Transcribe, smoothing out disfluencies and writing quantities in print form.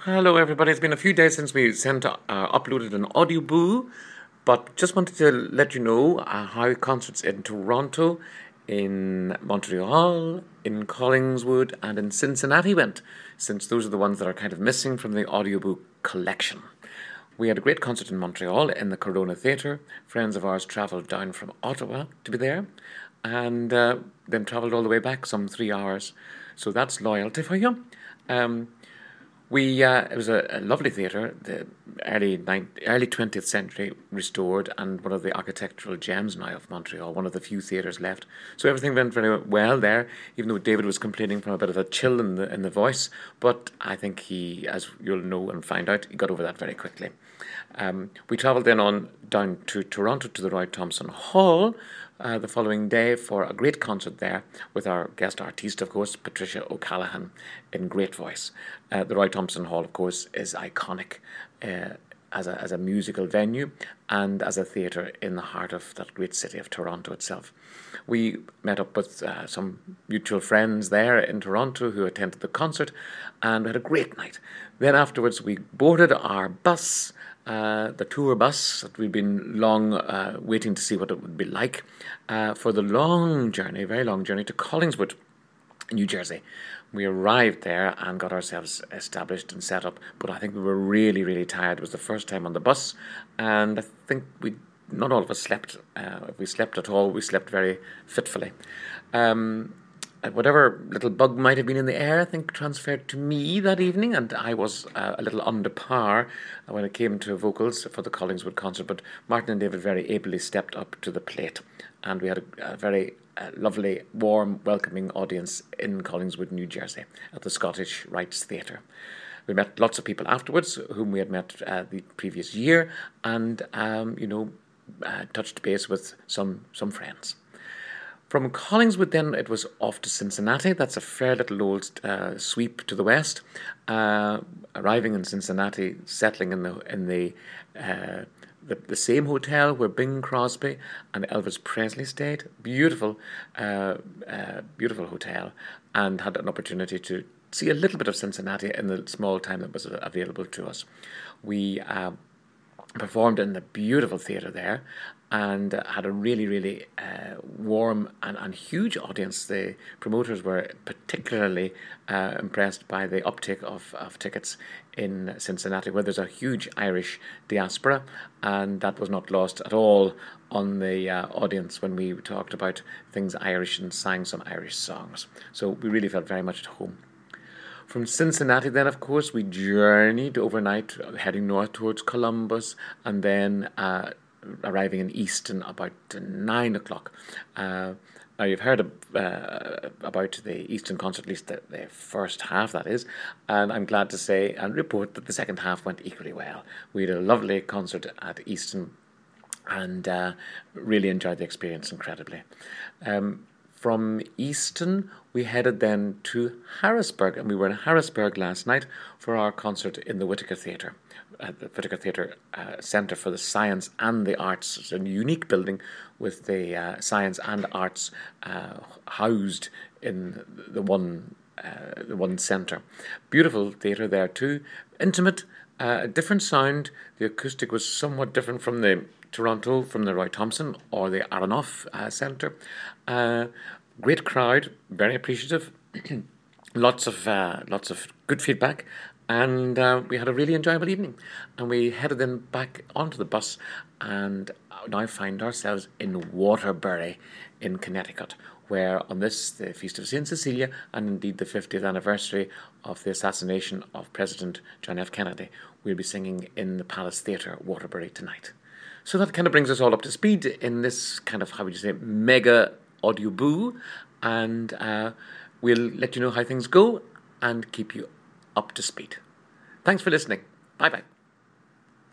Hello, everybody. It's been a few days since we uploaded an audioboo, but just wanted to let you know how concerts in Toronto, in Montreal, in Collingwood, and in Cincinnati went, since those are the ones that are kind of missing from the audioboo collection. We had a great concert in Montreal in the Corona Theatre. Friends of ours travelled down from Ottawa to be there, and then travelled all the way back, some 3 hours. So that's loyalty for you. It was a lovely theatre, the early 20th century restored, and one of the architectural gems now of Montreal, one of the few theatres left. So everything went very well there, even though David was complaining from a bit of a chill in the voice. But I think he, as you'll know and find out, he got over that very quickly. We travelled then on down to Toronto to the Roy Thomson Hall the following day for a great concert there with our guest artiste, of course, Patricia O'Callaghan, in great voice. The Roy Thomson Hall, of course, is iconic as a musical venue and as a theatre in the heart of that great city of Toronto itself. We met up with some mutual friends there in Toronto who attended the concert, and we had a great night. Then afterwards we boarded our bus, the tour bus that we'd been long waiting to see what it would be like, for the long journey, very long journey to Collingwood, New Jersey. We arrived there and got ourselves established and set up, but I think we were really, really tired. It was the first time on the bus, and I think not all of us slept. If we slept at all, we slept very fitfully. Whatever little bug might have been in the air, I think, transferred to me that evening, and I was a little under par when it came to vocals for the Collingwood concert, but Martin and David very ably stepped up to the plate, and we had a very lovely, warm, welcoming audience in Collingwood, New Jersey, at the Scottish Rites Theatre. We met lots of people afterwards whom we had met the previous year, and touched base with some friends. From Collingwood then it was off to Cincinnati. That's a fair little old sweep to the west. Arriving in Cincinnati, settling in the same hotel where Bing Crosby and Elvis Presley stayed. Beautiful hotel, and had an opportunity to see a little bit of Cincinnati in the small time that was available to us. We performed in the beautiful theatre there, and had a really, really warm and huge audience. The promoters were particularly impressed by the uptake of tickets in Cincinnati, where there's a huge Irish diaspora, and that was not lost at all on the audience when we talked about things Irish and sang some Irish songs. So we really felt very much at home. From Cincinnati then, of course, we journeyed overnight, heading north towards Columbus, and then arriving in Easton about 9 o'clock. Now, you've heard about the Easton concert, at least the first half, that is, and I'm glad to say and report that the second half went equally well. We had a lovely concert at Easton, and really enjoyed the experience incredibly. From Easton, we headed then to Harrisburg, and we were in Harrisburg last night for our concert in the Whitaker Theatre, the Whitaker Theatre Centre for the Science and the Arts. It's a unique building with the science and arts housed in the one centre. Beautiful theatre there too, intimate, a different sound. The acoustic was somewhat different from the Toronto, from the Roy Thomson or the Aronoff Centre. Great crowd, very appreciative, lots of good feedback, and we had a really enjoyable evening. And we headed then back onto the bus, and now find ourselves in Waterbury in Connecticut, where on this, the Feast of St. Cecilia, and indeed the 50th anniversary of the assassination of President John F. Kennedy, we'll be singing in the Palace Theatre, Waterbury, tonight. So that kind of brings us all up to speed in this kind of, mega audioboo, and we'll let you know how things go and keep you up to speed. Thanks for listening. Bye-bye.